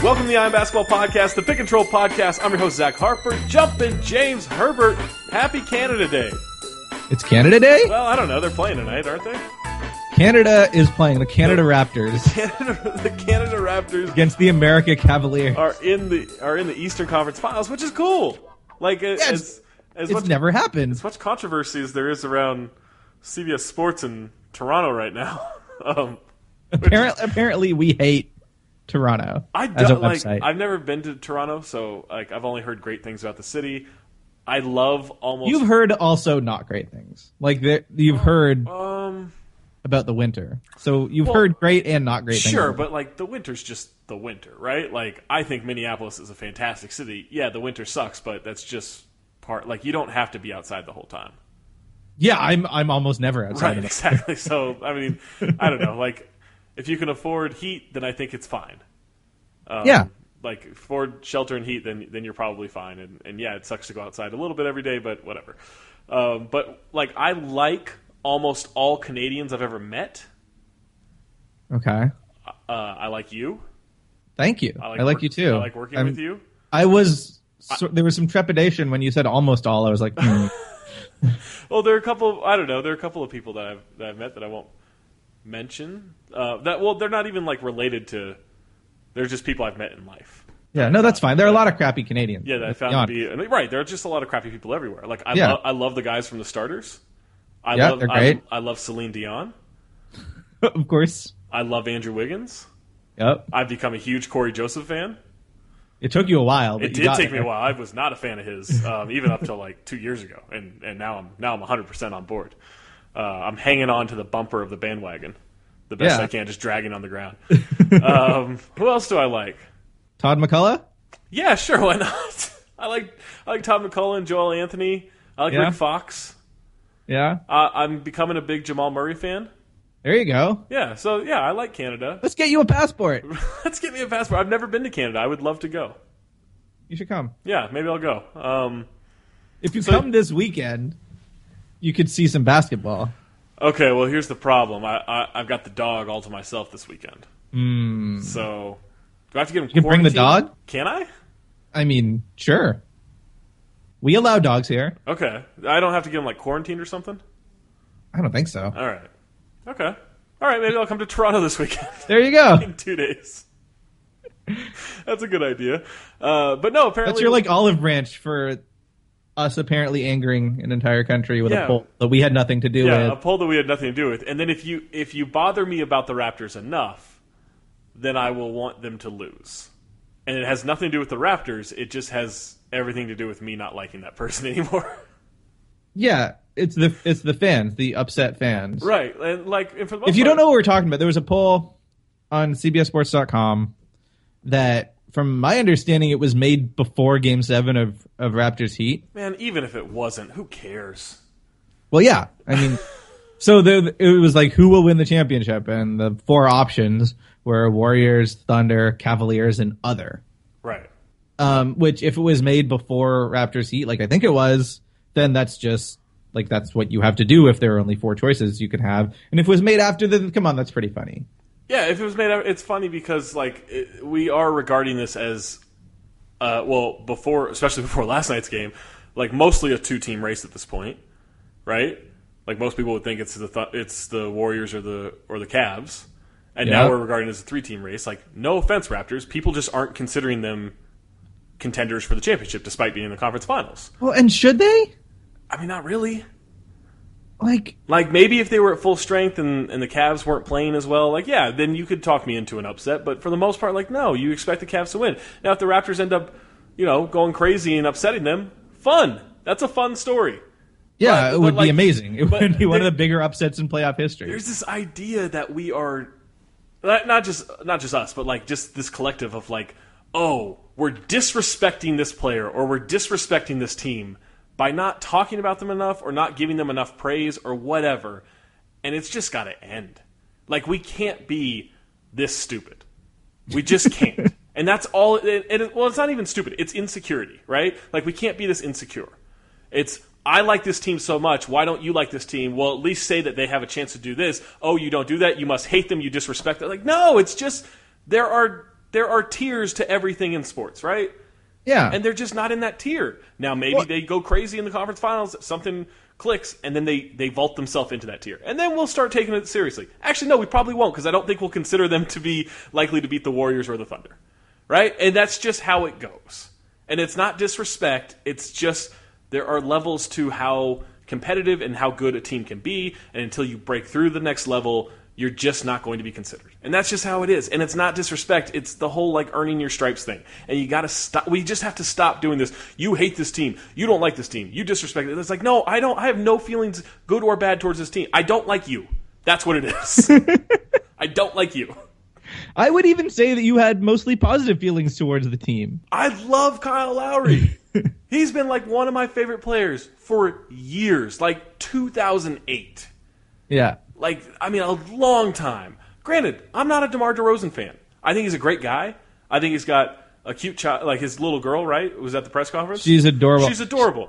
Welcome to the Iron Basketball Podcast, the Pick and Troll Podcast. I'm your host, Zach Harper. Jumpin' James Herbert. Happy Canada Day. It's Canada Day? Well, I don't know. They're playing tonight, aren't they? Canada is playing. The Canada Raptors. The Canada Raptors against the America Cavaliers are in the Eastern Conference Finals, which is cool. Like it's never happened. As much controversy as there is around CBS Sports in Toronto right now. Apparently, we hate Toronto as a website. I've never been to Toronto, so I've only heard great things about the city. I love almost. You've heard also not great things. You've heard about the winter, so you've heard great and not great things. Sure, but the winter's just the winter, right? I think Minneapolis is a fantastic city. Yeah, the winter sucks, but that's just part. You don't have to be outside the whole time. Yeah, I'm almost never outside. Right, exactly. So I mean, I don't know. If you can afford heat, then I think it's fine. Yeah. Afford shelter and heat, then you're probably fine. And yeah, it sucks to go outside a little bit every day, but whatever. I like almost all Canadians I've ever met. Okay. I like you. Thank you. I like you too. I like working with you. There was some trepidation when you said almost all. I was like, Well, there are a couple. I don't know. There are a couple of people that I've met that I won't mention. They're not even related to. They're just people I've met in life. Yeah, no, that's fine. There are a lot of crappy Canadians. Yeah, that I found to be right. There are just a lot of crappy people everywhere. I love the guys from the Starters. They're great. I love Celine Dion. Of course. I love Andrew Wiggins. Yep. I've become a huge Corey Joseph fan. It took you a while. It did take me a while. I was not a fan of his, even up till 2 years ago, and now I'm 100% on board. I'm hanging on to the bumper of the bandwagon the best I can, just dragging on the ground. Who else do I like? Todd McCullough? Yeah, sure, why not? I like Todd McCullough and Joel Anthony. I like Rick Fox. Yeah. I'm becoming a big Jamal Murray fan. There you go. Yeah, so I like Canada. Let's get you a passport. Let's get me a passport. I've never been to Canada. I would love to go. You should come. Yeah, maybe I'll go. If you come this weekend, you could see some basketball. Okay, well, here's the problem. I've got the dog all to myself this weekend. So, do I have to get him quarantined? You can bring the dog? Can I? I mean, sure. We allow dogs here. Okay. I don't have to get him, quarantined or something? I don't think so. All right. Okay. All right, maybe I'll come to Toronto this weekend. There you go. In 2 days. That's a good idea. But no, apparently... That's your, olive branch for us apparently angering an entire country with a poll that we had nothing to do with. Yeah, a poll that we had nothing to do with. And then if you bother me about the Raptors enough, then I will want them to lose. And it has nothing to do with the Raptors. It just has everything to do with me not liking that person anymore. Yeah, it's the fans, the upset fans. Right. And and for the most if you don't know what we're talking about, there was a poll on CBSSports.com that, from my understanding, it was made before Game 7 of Raptors Heat. Man, even if it wasn't, who cares? Well, yeah. I mean, so it was who will win the championship? And the four options were Warriors, Thunder, Cavaliers, and other. Right. Which, if it was made before Raptors Heat, I think it was, then that's just, that's what you have to do if there are only four choices you can have. And if it was made after, then come on, that's pretty funny. Yeah, if it was made, it's funny because we are regarding this as, especially before last night's game, mostly a two-team race at this point, right? Most people would think it's the Warriors or the Cavs, and now we're regarding it as a three-team race. No offense, Raptors, people just aren't considering them contenders for the championship despite being in the conference finals. Well, and should they? I mean, not really. Maybe if they were at full strength and the Cavs weren't playing as well, then you could talk me into an upset. But for the most part, no, you expect the Cavs to win. Now, if the Raptors end up, going crazy and upsetting them, fun. That's a fun story. Yeah, it would be amazing. It would be one of the bigger upsets in playoff history. There's this idea that we are, not just us, but just this collective of we're disrespecting this player or we're disrespecting this team by not talking about them enough or not giving them enough praise or whatever. And it's just got to end. We can't be this stupid. We just can't. And that's all. It's not even stupid. It's insecurity, right? We can't be this insecure. It's, I like this team so much. Why don't you like this team? Well, at least say that they have a chance to do this. Oh, you don't do that. You must hate them. You disrespect them. No, it's just there are there are tiers to everything in sports, right? Yeah. And they're just not in that tier. Now, maybe they go crazy in the conference finals, something clicks, and then they vault themselves into that tier. And then we'll start taking it seriously. Actually, no, we probably won't, because I don't think we'll consider them to be likely to beat the Warriors or the Thunder. Right? And that's just how it goes. And it's not disrespect. It's just there are levels to how competitive and how good a team can be, and until you break through the next level, you're just not going to be considered. And that's just how it is. And it's not disrespect. It's the whole like earning your stripes thing. And you got to stop. We just have to stop doing this. You hate this team. You don't like this team. You disrespect it. It's like, no, I don't. I have no feelings, good or bad, towards this team. I don't like you. That's what it is. I don't like you. I would even say that you had mostly positive feelings towards the team. I love Kyle Lowry. He's been like one of my favorite players for years, like 2008. Yeah. Like, I mean, a long time. Granted, I'm not a DeMar DeRozan fan. I think he's a great guy. I think he's got a cute child, like his little girl, right? Was at the press conference. She's adorable. She's adorable.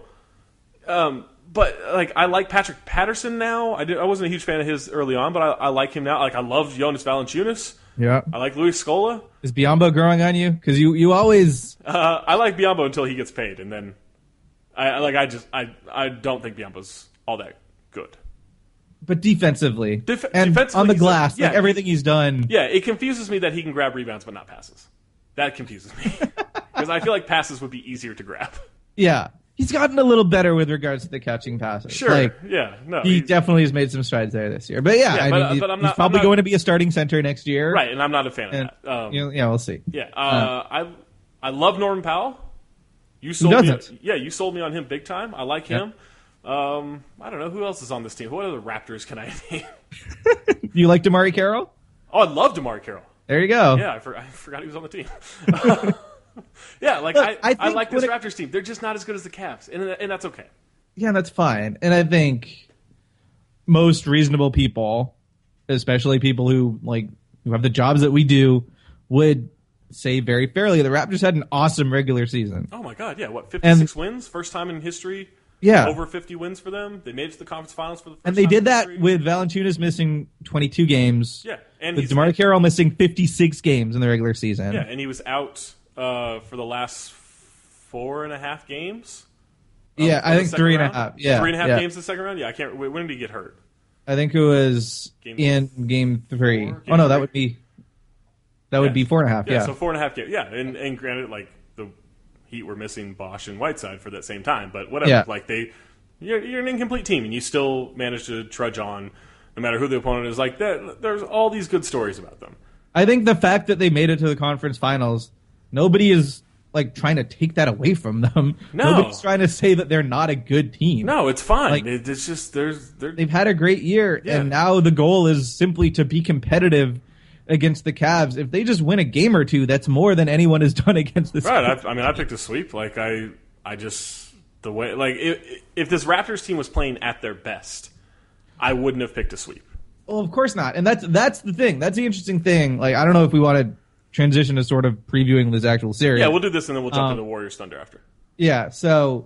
But like, I like Patrick Patterson now. I wasn't a huge fan of his early on, but I like him now. Like, I love Jonas Valanciunas. Yeah. I like Luis Scola. Is Biyombo growing on you? Because you always... I like Biyombo until he gets paid, and then I don't think Biyombo's all that good. But defensively. And defensively, on the glass, yeah, like everything he's done. Yeah, it confuses me that he can grab rebounds but not passes. That confuses me. Because I feel like passes would be easier to grab. Yeah. He's gotten a little better with regards to the catching passes. Sure, like, yeah. No, he definitely has made some strides there this year. But yeah, I mean, he's probably going to be a starting center next year. Right, and I'm not a fan of that. Yeah, we'll see. Yeah, I love Norman Powell. You sold me on him big time. I like him. I don't know who else is on this team. What other Raptors can I name? You like DeMarre Carroll? Oh, I love DeMarre Carroll. There you go. Yeah, I forgot he was on the team. Yeah, like look, I like this Raptors team. They're just not as good as the Cavs, and that's okay. Yeah, that's fine. And I think most reasonable people, especially people who have the jobs that we do, would say very fairly the Raptors had an awesome regular season. Oh my God, yeah, 56 wins, first time in history. Yeah, over 50 wins for them. They made it to the conference finals for the first time. And they did that history. with Valanciunas missing 22 games. Yeah, and with DeMarre Carroll missing 56 games in the regular season. Yeah, and he was out for the last 4.5 games. Yeah, I think 3.5. Yeah, 3.5 games the second round. Yeah, I can't. When did he get hurt? I think it was in game 3. Oh no, that would be 4.5. Yeah, so 4.5 games. Yeah, and granted, like the Heat were missing Bosch and Whiteside for that same time, but whatever. Yeah. Like you're an incomplete team, and you still manage to trudge on, no matter who the opponent is. Like there's all these good stories about them. I think the fact that they made it to the conference finals, nobody is like trying to take that away from them. No. Nobody's trying to say that they're not a good team. No, it's fine. Like, it's just they've had a great year, Yeah. and now the goal is simply to be competitive against the Cavs. If they just win a game or two, that's more than anyone has done against this. Right. I picked a sweep. Like I just the way like if this Raptors team was playing at their best, I wouldn't have picked a sweep. Well, of course not. And that's the thing. That's the interesting thing. Like, I don't know if we want to transition to sort of previewing this actual series. Yeah, we'll do this and then we'll jump into Warriors Thunder after. Yeah. So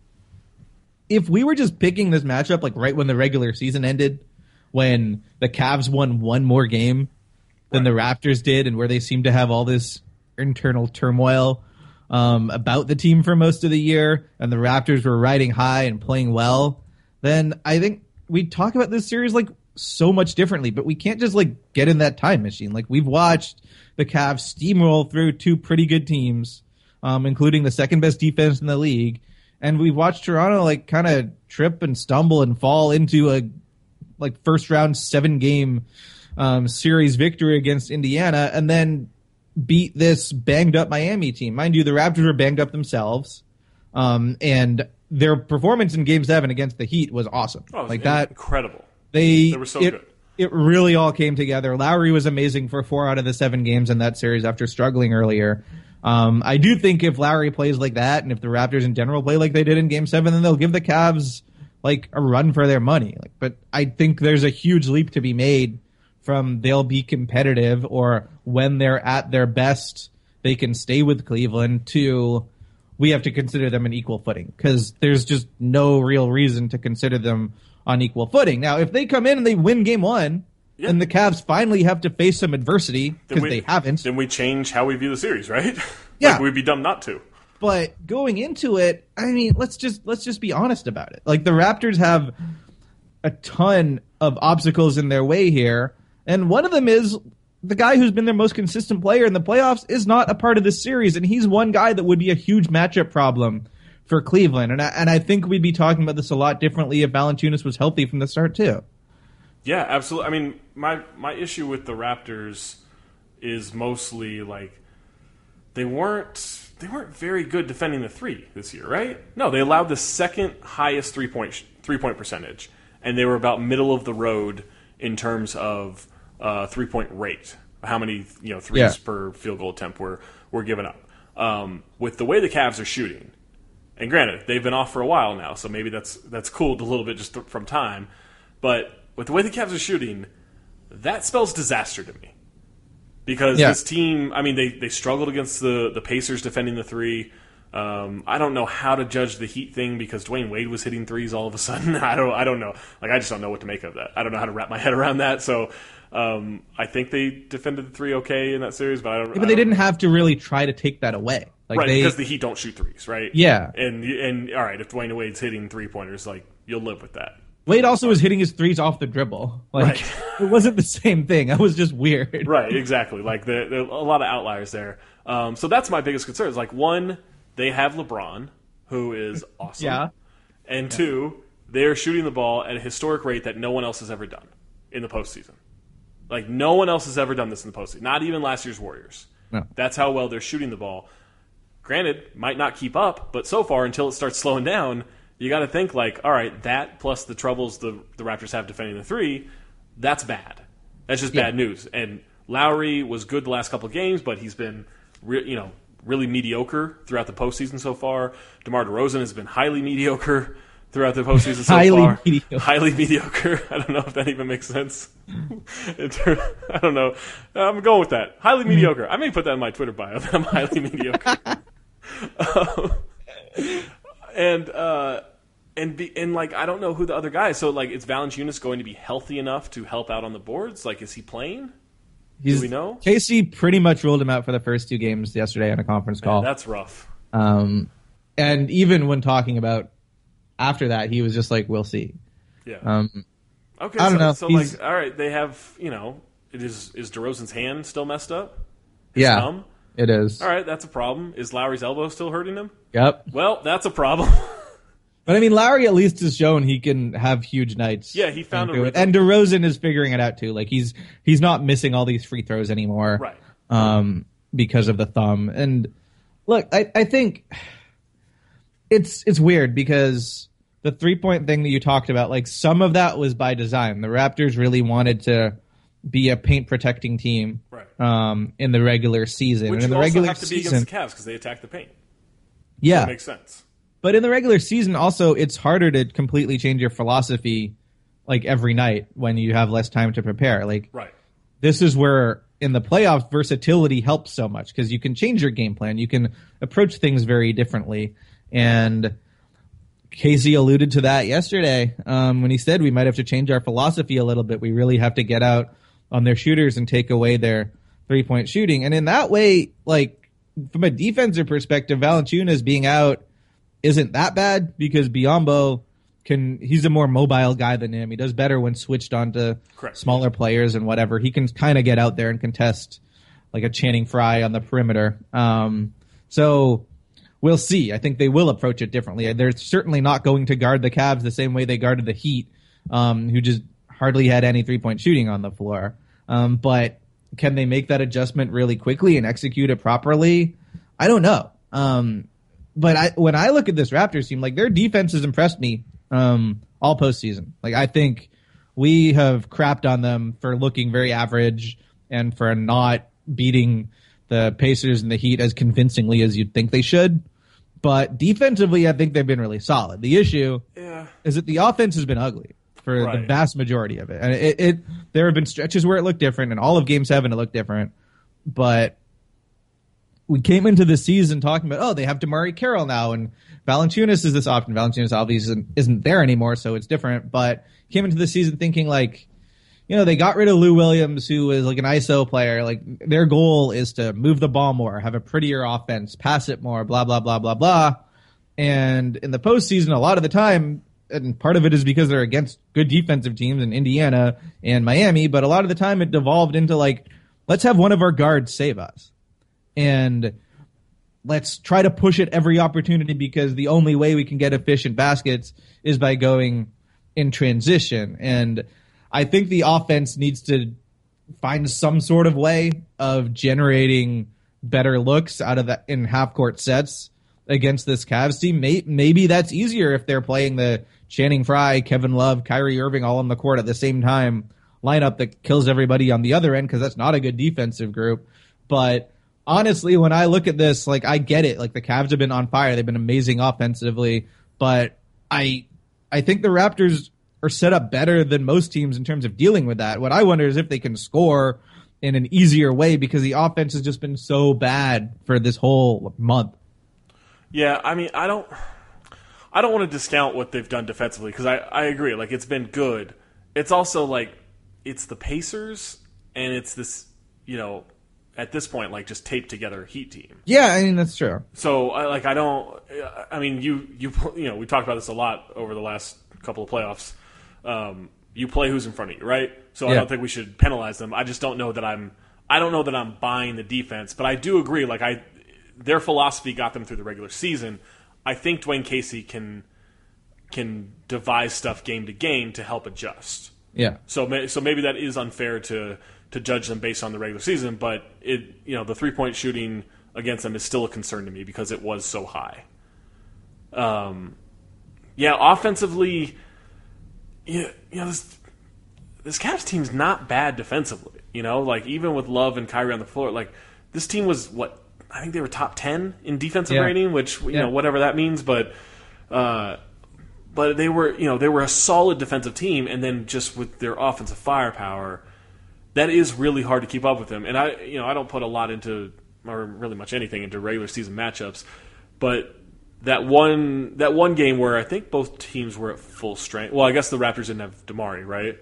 if we were just picking this matchup like right when the regular season ended, when the Cavs won one more game than the Raptors did, and where they seemed to have all this internal turmoil about the team for most of the year, and the Raptors were riding high and playing well, then I think we'd talk about this series like so much differently. But we can't just like get in that time machine. Like, we've watched the Cavs steamroll through two pretty good teams, including the second best defense in the league, and we've watched Toronto like kind of trip and stumble and fall into a like first round 7-game series victory against Indiana, and then beat this banged up Miami team. Mind you, the Raptors were banged up themselves, and their performance in Game 7 against the Heat was awesome. Oh, it was like that, incredible. They were so good. It really all came together. Lowry was amazing for 4 out of the 7 games in that series after struggling earlier. I do think if Lowry plays like that, and if the Raptors in general play like they did in Game 7, then they'll give the Cavs like a run for their money. Like, but I think there's a huge leap to be made from they'll be competitive, or when they're at their best, they can stay with Cleveland, to we have to consider them an equal footing, because there's just no real reason to consider them on equal footing. Now, if they come in and they win Game 1, and the Cavs finally have to face some adversity because they haven't. Then we change how we view the series, right? Yeah, we'd be dumb not to. But going into it, I mean, let's just be honest about it. Like, the Raptors have a ton of obstacles in their way here, and one of them is the guy who's been their most consistent player in the playoffs is not a part of this series, and he's one guy that would be a huge matchup problem for Cleveland. And I think we'd be talking about this a lot differently if Valanciunas was healthy from the start too. Yeah, absolutely. I mean, my issue with the Raptors is mostly like they weren't very good defending the three this year, right? No, they allowed the second highest three-point percentage, and they were about middle of the road in terms of three-point rate. How many threes per field goal attempt were given up? With the way the Cavs are shooting, and granted they've been off for a while now, so maybe that's cooled a little bit just from time, but with the way the Cavs are shooting, that spells disaster to me. Because this team, I mean, they struggled against the Pacers defending the three. I don't know how to judge the Heat thing because Dwayne Wade was hitting threes all of a sudden. I don't know. Like, I just don't know what to make of that. I don't know how to wrap my head around that. So I think they defended the three okay in that series, but I don't. But they didn't have to really try to take that away, right? Because the Heat don't shoot threes, right? Yeah. And all right, if Dwayne Wade's hitting 3-pointers, like, you'll live with that. Wade also was hitting his threes off the dribble. Like, It wasn't the same thing. That was just weird. Right, exactly. Like, there are a lot of outliers there. So that's my biggest concern. Is like, one, they have LeBron, who is awesome. Yeah. And two, they're shooting the ball at a historic rate that no one else has ever done in the postseason. Like, no one else has ever done this in the postseason. Not even last year's Warriors. No. That's how well they're shooting the ball. Granted, might not keep up, but so far, until it starts slowing down, you got to think, like, all right, that plus the troubles the Raptors have defending the three, that's bad. That's just bad news. And Lowry was good the last couple of games, but he's been really mediocre throughout the postseason so far. DeMar DeRozan has been highly mediocre throughout the postseason so far. Mediocre. Highly mediocre. I don't know if that even makes sense. I don't know. I'm going with that. Highly mediocre. I may put that in my Twitter bio that I'm highly mediocre. And like, I don't know who the other guy is. So, like, is Valanciunas going to be healthy enough to help out on the boards? Like, is he playing? Do we know? Casey pretty much ruled him out for the first two games yesterday on a conference call. Man, that's rough. And even when talking about after that, he was just like, "We'll see." Yeah. Okay. I don't know. So, like, all right, they have, is DeRozan's hand still messed up? His Yeah, thumb? it is. All right, that's a problem. Is Lowry's elbow still hurting him? Yep. Well, that's a problem. But I mean, Lowry at least has shown he can have huge nights. Yeah, he found a rhythm. And DeRozan is figuring it out too. Like, he's not missing all these free throws anymore, right? Because of the thumb. And look, I think it's weird because the 3-point thing that you talked about, like, some of that was by design. The Raptors really wanted to be a paint protecting team, right? In the regular season. Which and in the also regular have to be season, against the Cavs because they attack the paint. Yeah, so that makes sense. But in the regular season, also, it's harder to completely change your philosophy, like, every night when you have less time to prepare. Like, right. This is where, in the playoffs, versatility helps so much because you can change your game plan. You can approach things very differently. And Casey alluded to that yesterday when he said we might have to change our philosophy a little bit. We really have to get out on their shooters and take away their 3-point shooting. And in that way, like, from a defensive perspective, Valanciunas being out isn't that bad because Biyombo he's a more mobile guy than him. He does better when switched onto smaller players and whatever. He can kind of get out there and contest like a Channing Frye on the perimeter. So we'll see. I think they will approach it differently. They're certainly not going to guard the Cavs the same way they guarded the Heat, who just hardly had any 3-point shooting on the floor. But can they make that adjustment really quickly and execute it properly? I don't know. But when I look at this Raptors team, like, their defense has impressed me all postseason. Like, I think we have crapped on them for looking very average and for not beating the Pacers and the Heat as convincingly as you'd think they should. But defensively, I think they've been really solid. The issue is that the offense has been ugly for the vast majority of it. And there have been stretches where it looked different, and all of Game 7 it looked different. But we came into the season talking about, they have DeMarre Carroll now, and Valanciunas is this option. Valanciunas obviously isn't there anymore, so it's different. But came into the season thinking, like, they got rid of Lou Williams, who was like an ISO player. Like their goal is to move the ball more, have a prettier offense, pass it more, blah, blah, blah, blah, blah. And in the postseason, a lot of the time, and part of it is because they're against good defensive teams in Indiana and Miami, but a lot of the time it devolved into like, let's have one of our guards save us. And let's try to push it every opportunity because the only way we can get efficient baskets is by going in transition. And I think the offense needs to find some sort of way of generating better looks out of that in half-court sets against this Cavs team. Maybe that's easier if they're playing the Channing Frye, Kevin Love, Kyrie Irving all on the court at the same time lineup that kills everybody on the other end, because that's not a good defensive group. But honestly, when I look at this, like, I get it. Like, the Cavs have been on fire. They've been amazing offensively. But I think the Raptors are set up better than most teams in terms of dealing with that. What I wonder is if they can score in an easier way, because the offense has just been so bad for this whole month. Yeah, I mean, I don't want to discount what they've done defensively, because I agree. Like, it's been good. It's also like, it's the Pacers, and it's this, at this point, like, just taped together Heat team. Yeah, I mean, that's true. So, we talked about this a lot over the last couple of playoffs. You play who's in front of you, right? So yeah. I don't think we should penalize them. I just don't know that I'm buying the defense, but I do agree. Like, their philosophy got them through the regular season. I think Dwayne Casey can devise stuff game to game to help adjust. Yeah. So maybe that is unfair to judge them based on the regular season, but the 3-point shooting against them is still a concern to me because it was so high. Offensively, this Cavs team's not bad defensively. Like, even with Love and Kyrie on the floor, like, this team was I think they were top 10 in defensive rating, which whatever that means, but they were a solid defensive team, and then just with their offensive firepower, that is really hard to keep up with them. And I don't put a lot into, or really much anything into regular season matchups, but that one game where I think both teams were at full strength. Well, I guess the Raptors didn't have DeMar, right?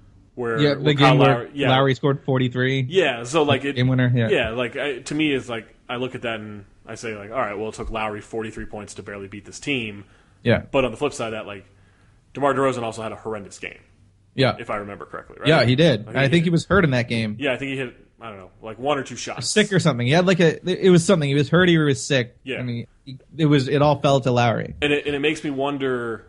The game where Lowry scored 43. Yeah, so like game winner. To me, it's like I look at that and I say, like, all right, well, it took Lowry 43 points to barely beat this team. Yeah. But on the flip side of that, like, DeMar DeRozan also had a horrendous game. Yeah. If I remember correctly, right? Yeah, he did. I think he was hurt in that game. Yeah, I think he hit, I don't know, like 1 or 2 shots. Sick or something. He had it was something. He was hurt or he was sick. Yeah. And it all fell to Lowry. And it makes me wonder,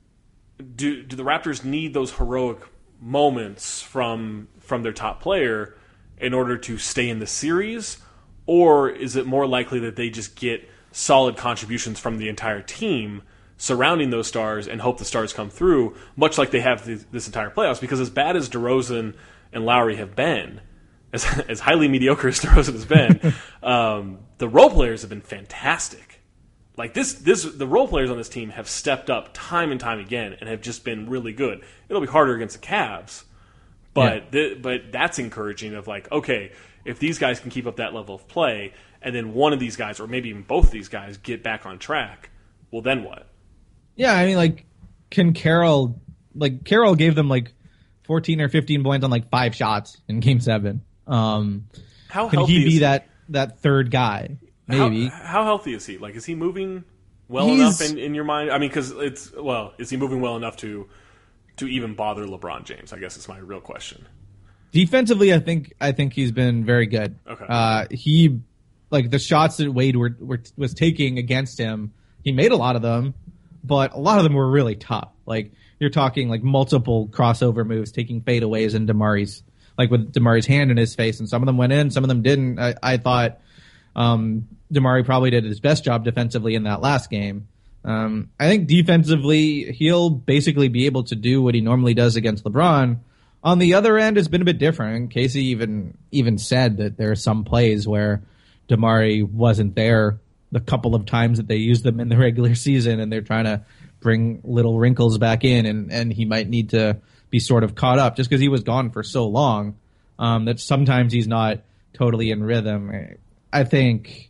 do the Raptors need those heroic moments from their top player in order to stay in the series? Or is it more likely that they just get solid contributions from the entire team surrounding those stars and hope the stars come through, much like they have this entire playoffs? Because as bad as DeRozan and Lowry have been, as highly mediocre as DeRozan has been, the role players have been fantastic. Like the role players on this team have stepped up time and time again and have just been really good. It'll be harder against the Cavs, but but that's encouraging. Of like, okay, if these guys can keep up that level of play, and then one of these guys, or maybe even both of these guys, get back on track, well, then what? Yeah, I mean, like, can Carroll gave them like 14 or 15 points on like 5 shots in Game 7. How can he be that third guy? Maybe. How healthy is he? Like, is he moving well enough in your mind? I mean, because is he moving well enough to even bother LeBron James? I guess is my real question. Defensively, I think he's been very good. Okay. He, like, the shots that Wade was taking against him, he made a lot of them, but a lot of them were really tough. Like, you're talking like multiple crossover moves, taking fadeaways in with DeMare's hand in his face, and some of them went in, some of them didn't. I thought DeMar probably did his best job defensively in that last game. I think defensively, he'll basically be able to do what he normally does against LeBron. On the other end, it's been a bit different. Casey even said that there are some plays where DeMar wasn't there the couple of times that they used them in the regular season, and they're trying to bring little wrinkles back in, and he might need to be sort of caught up just because he was gone for so long that sometimes he's not totally in rhythm. I think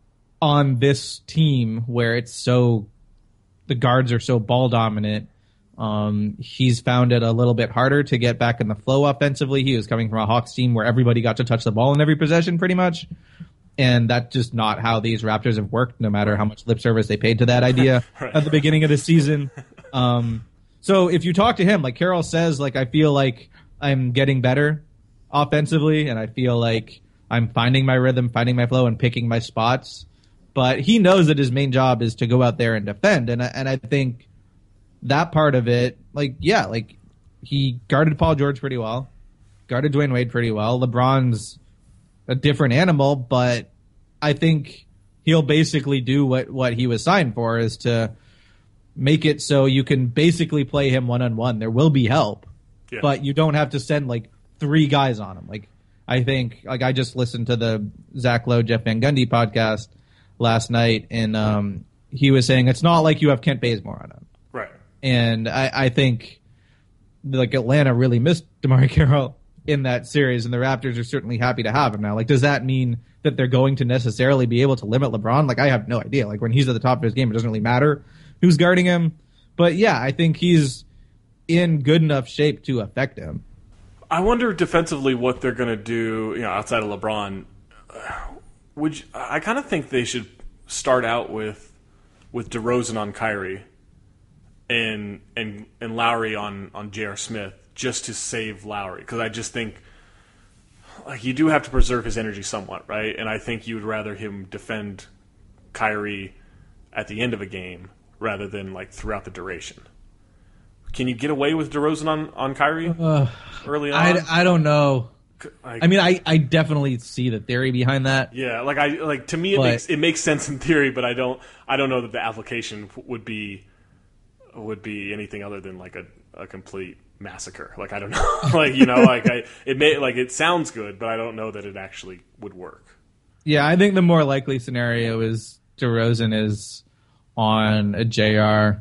on this team where the guards are so ball dominant, He's found it a little bit harder to get back in the flow offensively. He was coming from a Hawks team where everybody got to touch the ball in every possession pretty much. And that's just not how these Raptors have worked, no matter how much lip service they paid to that idea Right. at the beginning of the season. So if you talk to him, like Carroll says, like, I feel like I'm getting better offensively, and I feel like I'm finding my rhythm, finding my flow, and picking my spots. But he knows that his main job is to go out there and defend. And I think that part of it, like, yeah, like, he guarded Paul George pretty well, guarded Dwayne Wade pretty well. LeBron's a different animal, but I think he'll basically do what he was signed for, is to make it so you can basically play him one-on-one. There will be help, but you don't have to send like 3 guys on him. Like, I think, like, I just listened to the Zach Lowe, Jeff Van Gundy podcast last night, and he was saying it's not like you have Kent Bazemore on him. Right. And I think, like, Atlanta really missed DeMar Carroll in that series, and the Raptors are certainly happy to have him now. Like, does that mean that they're going to necessarily be able to limit LeBron? Like, I have no idea. Like, when he's at the top of his game, it doesn't really matter who's guarding him. But yeah, I think he's in good enough shape to affect him. I wonder defensively what they're going to do, outside of LeBron. I kind of think they should start out with DeRozan on Kyrie and Lowry on J.R. Smith, just to save Lowry, because I just think, like, you do have to preserve his energy somewhat, right? And I think you would rather him defend Kyrie at the end of a game rather than, like, throughout the duration. Can you get away with DeRozan on Kyrie early on? I don't know. I mean, I definitely see the theory behind that. Yeah, to me it makes sense in theory, but I don't know that the application would be anything other than like a complete massacre. Like, I don't know. It sounds good, but I don't know that it actually would work. Yeah, I think the more likely scenario is DeRozan is on a JR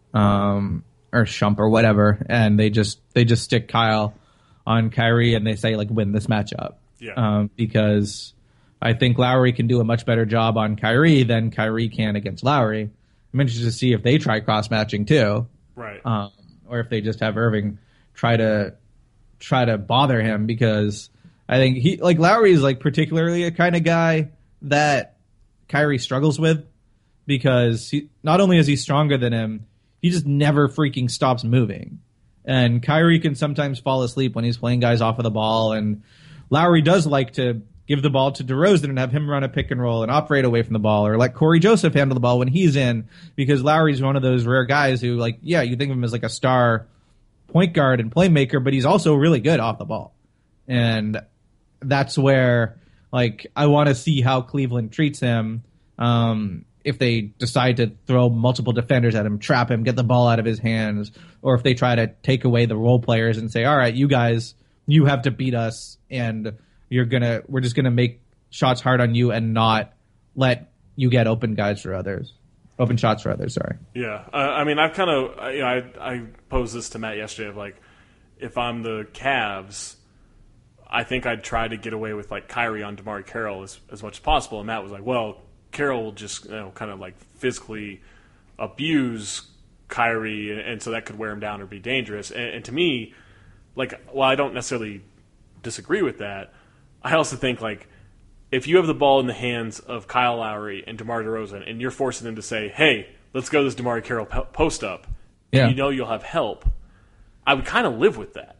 or Shump or whatever, and they just stick Kyle on Kyrie and they say, like, win this matchup. Yeah. Because I think Lowry can do a much better job on Kyrie than Kyrie can against Lowry. I'm interested to see if they try cross matching too. Right. Or if they just have Irving try to bother him, because I think Lowry is, like, particularly a kind of guy that Kyrie struggles with, because not only is he stronger than him, he just never freaking stops moving. And Kyrie can sometimes fall asleep when he's playing guys off of the ball, and Lowry does like to give the ball to DeRozan and have him run a pick and roll and operate away from the ball, or let Corey Joseph handle the ball when he's in, because Lowry's one of those rare guys who, like, yeah, you think of him as like a star point guard and playmaker, but he's also really good off the ball. And that's where, like, I want to see how Cleveland treats him. If they decide to throw multiple defenders at him, trap him, get the ball out of his hands, or if they try to take away the role players and say, all right, you guys, you have to beat us, and we're just gonna make shots hard on you and not let you get open shots for others. Sorry. Yeah. I mean, I've kind of, I posed this to Matt yesterday of, like, if I'm the Cavs, I think I'd try to get away with, like, Kyrie on DeMar Carroll as much as possible. And Matt was like, well, Carroll will just, kind of, like, physically abuse Kyrie, and so that could wear him down or be dangerous. And to me, like, while I don't necessarily disagree with that, I also think, like, if you have the ball in the hands of Kyle Lowry and DeMar DeRozan, and you're forcing them to say, hey, let's go this DeMar Carroll post up, yeah, and you'll have help, I would kind of live with that.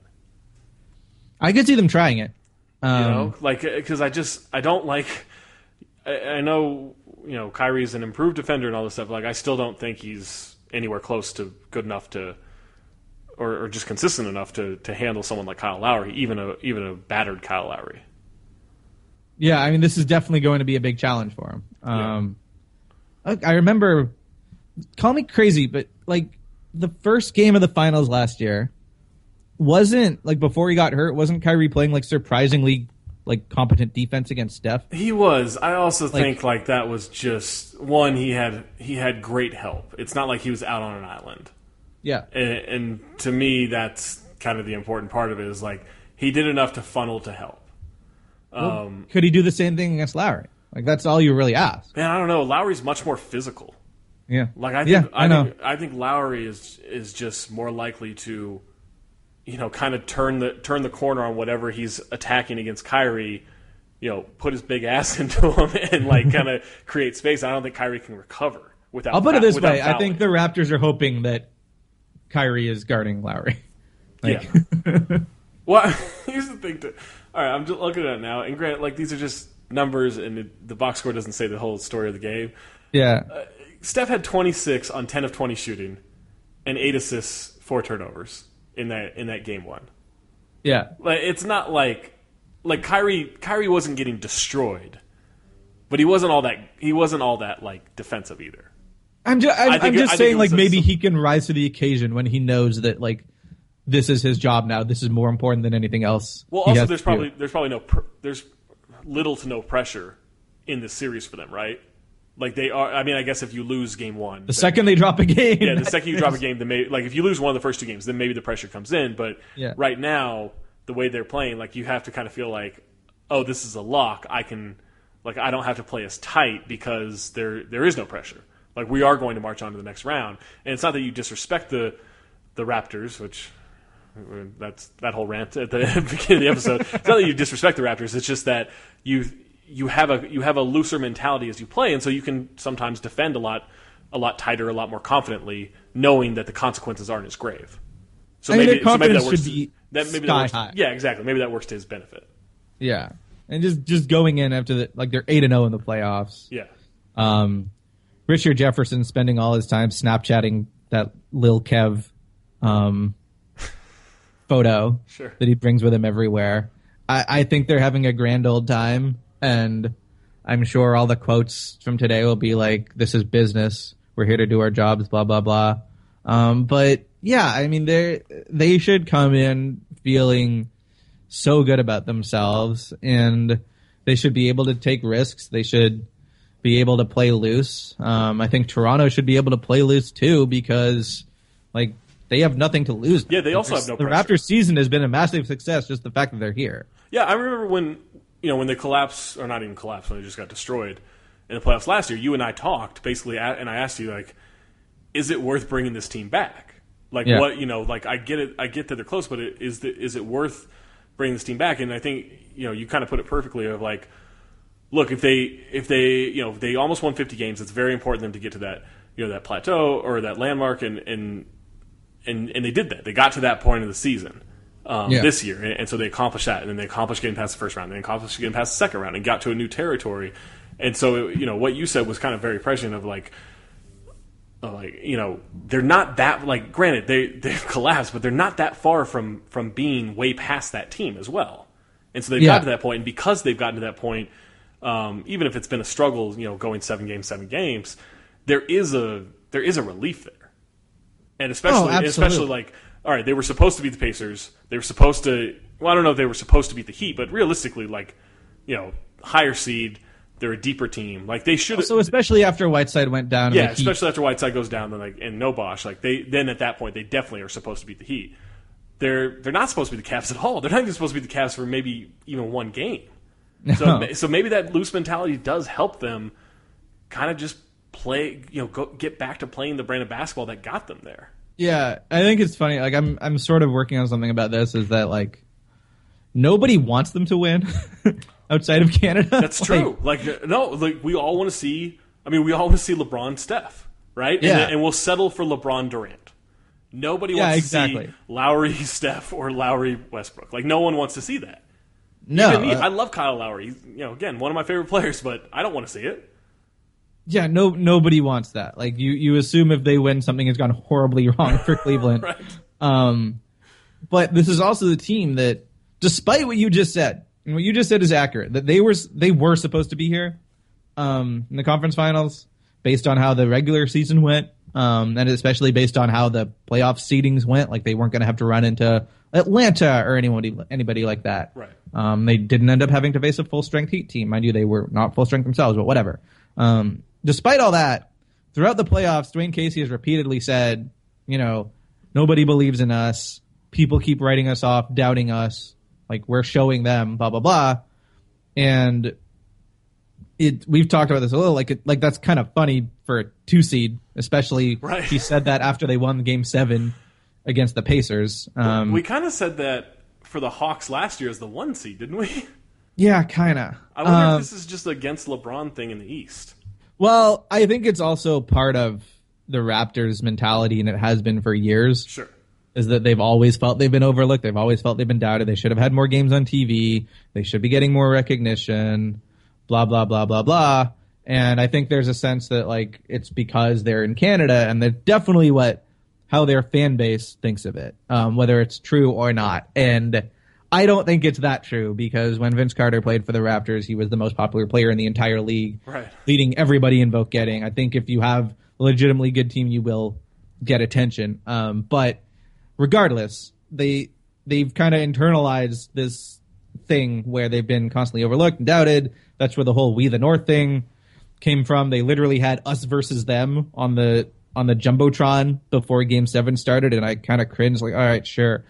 I could see them trying it. Because I don't like. I know, Kyrie's an improved defender and all this stuff. Like, I still don't think he's anywhere close to good enough to, or just consistent enough to handle someone like Kyle Lowry, even a battered Kyle Lowry. Yeah, I mean, this is definitely going to be a big challenge for him. I remember, call me crazy, but, like, the first game of the finals last year wasn't, like, before he got hurt, wasn't Kyrie playing, like, surprisingly, like, competent defense against Steph? He was. I also think, like, that was just one. He had great help. It's not like he was out on an island. Yeah, and to me, that's kind of the important part of it. Is, like, he did enough to funnel to help. Could he do the same thing against Lowry? Like, that's all you really ask. Man, I don't know. Lowry's much more physical. Yeah. Like I Yeah, think I know. I think Lowry is just more likely to, kind of turn the corner on whatever he's attacking against Kyrie. Put his big ass into him and like kind of create space. I don't think Kyrie can recover without. I'll put it this way: fouling. I think the Raptors are hoping that Kyrie is guarding Lowry. Yeah. Well, here's the thing. All right, I'm just looking at it now, and granted, like these are just numbers, and the box score doesn't say the whole story of the game. Yeah. Steph had 26 on 10 of 20 shooting, and 8 assists, 4 turnovers in that game one. Yeah. Like it's not like Kyrie wasn't getting destroyed, but he wasn't all that like defensive either. I'm just saying, like, maybe some... he can rise to the occasion when he knows that, like, this is his job now. This is more important than anything else. Well, also, there's probably there's little to no pressure in this series for them, right? Like they are. I mean, I guess if you lose game one, second they drop a game, the second you drop a game, then like if you lose one of the first 2 games, then maybe the pressure comes in. But right now, the way they're playing, like you have to kind of feel like, oh, this is a lock. I don't have to play as tight because there is no pressure. Like we are going to march on to the next round, and it's not that you disrespect the Raptors, which that's that whole rant at the beginning of the episode. It's not that you disrespect the Raptors. It's just that you have a looser mentality as you play, and so you can sometimes defend a lot tighter, a lot more confidently, knowing that the consequences aren't as grave. So maybe that works. High. Yeah, exactly. Maybe that works to his benefit. Yeah, and just going in after they're 8-0 in the playoffs. Yeah. Richard Jefferson spending all his time Snapchatting that Lil Kev photo that he brings with him everywhere. I think they're having a grand old time, and I'm sure all the quotes from today will be like, this is business. We're here to do our jobs, blah, blah, blah. But yeah, I mean, they should come in feeling so good about themselves, and they should be able to take risks. They should be able to play loose. I think Toronto should be able to play loose too, because like they have nothing to lose. Yeah, they also have no pressure. The Raptors season has been a massive success, just the fact that they're here. Yeah, I remember when they collapsed, or not even collapsed, when they just got destroyed in the playoffs last year. You and I talked basically, and I asked you like, is it worth bringing this team back? Like what like I get it, I get that they're close, but is it worth bringing this team back? And I think you kind of put it perfectly of like, look, if they almost won 50 games, it's very important for them to get to that that plateau or that landmark, and they did that. They got to that point of the season this year, and so they accomplished that, and then they accomplished getting past the first round, and they accomplished getting past the second round, and got to a new territory. And so what you said was kind of very prescient of like they're not that, like, granted they've collapsed, but they're not that far from being way past that team as well. And so they've gotten to that point, and because they've gotten to that point. Even if it's been a struggle, going 7 games, there is a relief there, and especially like, all right, they were supposed to beat the Pacers. They were supposed to. Well, I don't know if they were supposed to beat the Heat, but realistically, like, higher seed, they're a deeper team. Like they should. So especially after Whiteside went down. Yeah, especially after Whiteside goes down, and no Bosh. Like then at that point, they definitely are supposed to beat the Heat. They're not supposed to be the Cavs at all. They're not even supposed to be the Cavs for maybe even one game. So maybe that loose mentality does help them kind of just play, get back to playing the brand of basketball that got them there. Yeah, I think it's funny. Like I'm sort of working on something about this. Is that like nobody wants them to win outside of Canada? That's true. Like we all want to see. I mean, we all want to see LeBron, Steph, right? Yeah, and we'll settle for LeBron Durant. Nobody wants to see Lowry, Steph, or Lowry, Westbrook. Like no one wants to see that. No, even me, I love Kyle Lowry. He's, again, one of my favorite players, but I don't want to see it. Yeah, nobody wants that. Like you assume if they win, something has gone horribly wrong for Cleveland. Right. But this is also the team that, despite what you just said, and what you just said is accurate, that they were supposed to be here in the conference finals, based on how the regular season went, and especially based on how the playoff seedings went. Like they weren't going to have to run into Atlanta or anybody like that. Right. They didn't end up having to face a full-strength Heat team. Mind you, they were not full-strength themselves, but whatever. Despite all that, throughout the playoffs, Dwayne Casey has repeatedly said, nobody believes in us. People keep writing us off, doubting us. Like, we're showing them, blah, blah, blah. And we've talked about this a little. Like that's kind of funny for a 2 seed, especially. Right. He said that after they won Game 7 against the Pacers. We kind of said that for the Hawks last year as the 1 seed, didn't we? Yeah, kind of. I wonder if this is just against LeBron thing in the East. Well, I think it's also part of the Raptors' mentality, and it has been for years. Sure. Is that they've always felt they've been overlooked. They've always felt they've been doubted. They should have had more games on TV. They should be getting more recognition. Blah, blah, blah, blah, blah. And I think there's a sense that, like, it's because they're in Canada, and that's definitely how their fan base thinks of it, whether it's true or not. And I don't think it's that true, because when Vince Carter played for the Raptors, he was the most popular player in the entire league, right, leading everybody in vote getting. I think if you have a legitimately good team, you will get attention. But regardless, they've kind of internalized this thing where they've been constantly overlooked and doubted. That's where the whole "We the North" thing came from. They literally had us versus them on the Jumbotron before Game 7 started, and I kind of cringed, like, all right, sure.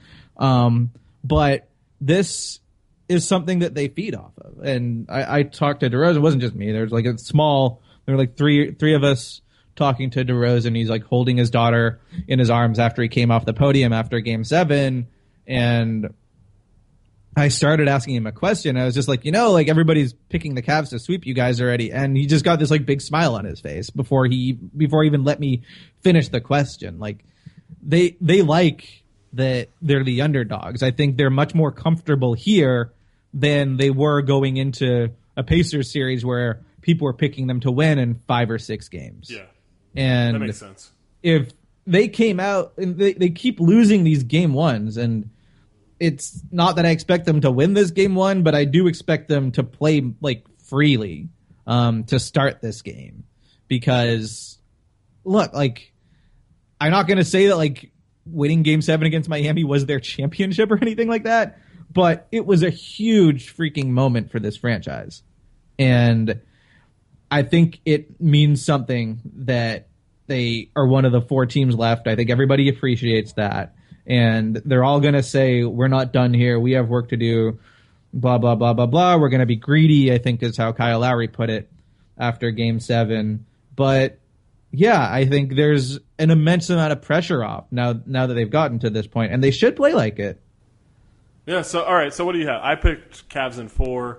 But this is something that they feed off of. And I talked to DeRozan. It wasn't just me. There were like three of us talking to DeRozan. He's like holding his daughter in his arms after he came off the podium after Game 7. And I started asking him a question. I was just like, like everybody's picking the Cavs to sweep you guys already. And he just got this like big smile on his face before he even let me finish the question. Like they like that they're the underdogs. I think they're much more comfortable here than they were going into a Pacers series where people were picking them to win in 5 or 6 games. Yeah. And that makes sense. If they came out and they keep losing these game ones, and it's not that I expect them to win this game 1, but I do expect them to play like freely to start this game, because look, like, I'm not going to say that like winning Game 7 against Miami was their championship or anything like that, but it was a huge freaking moment for this franchise. And I think it means something that they are one of the 4 teams left. I think everybody appreciates that. And they're all going to say, we're not done here. We have work to do. Blah, blah, blah, blah, blah. We're going to be greedy, I think is how Kyle Lowry put it after Game 7. But yeah, I think there's an immense amount of pressure off now that they've gotten to this point, and they should play like it. Yeah, so all right, so what do you have? I picked Cavs in 4.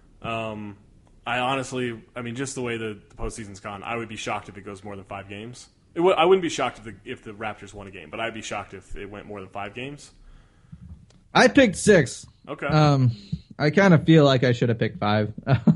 I honestly, just the way the postseason's gone, I would be shocked if it goes more than 5 games. I wouldn't be shocked if the Raptors won a game, but I'd be shocked if it went more than 5 games. I picked 6. Okay. I kind of feel like I should have picked 5,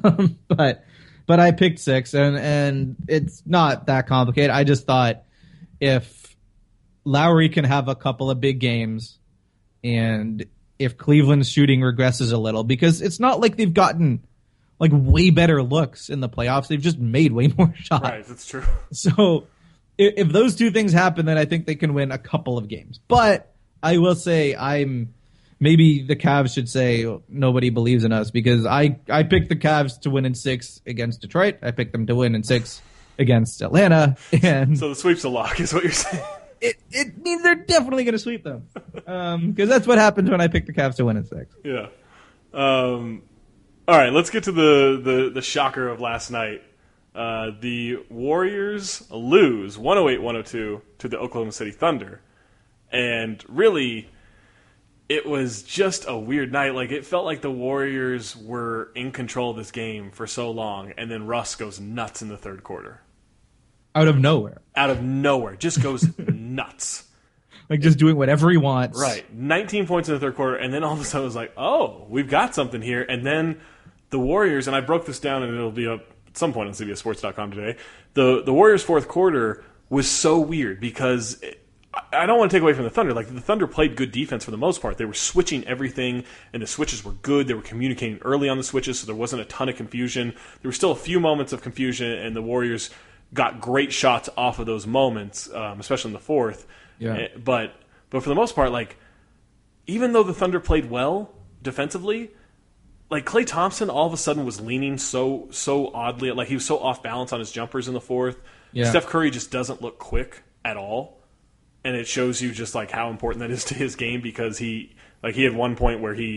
but I picked 6, and it's not that complicated. I just thought if Lowry can have a couple of big games, and if Cleveland's shooting regresses a little, because it's not like they've gotten like way better looks in the playoffs. They've just made way more shots. Right, that's true. So if those 2 things happen, then I think they can win a couple of games. But I will say maybe the Cavs should say nobody believes in us, because I picked the Cavs to win in 6 against Detroit. I picked them to win in 6 against Atlanta. And so the sweep's a lock is what you're saying. It means they're definitely going to sweep them. Because that's what happens when I pick the Cavs to win in 6. Yeah. All right, let's get to the shocker of last night. The Warriors lose 108-102 to the Oklahoma City Thunder. And really, it was just a weird night. Like, it felt like the Warriors were in control of this game for so long, and then Russ goes nuts in the third quarter. Out of nowhere. Just goes nuts. Like, just doing whatever he wants. Right. 19 points in the third quarter, and then all of a sudden it was like, oh, we've got something here. And then the Warriors, and I broke this down, and it'll be up at some point on CBSSports.com today. The Warriors' fourth quarter was so weird because I don't want to take away from the Thunder. Like, the Thunder played good defense for the most part. They were switching everything, and the switches were good. They were communicating early on the switches, so there wasn't a ton of confusion. There were still a few moments of confusion, and the Warriors got great shots off of those moments, especially in the fourth. Yeah. But for the most part, like, even though the Thunder played well defensively, like, Klay Thompson all of a sudden was leaning so oddly. Like, he was so off balance on his jumpers in the fourth. Yeah. Steph Curry just doesn't look quick at all. And it shows you just, like, how important that is to his game, because he had one point where he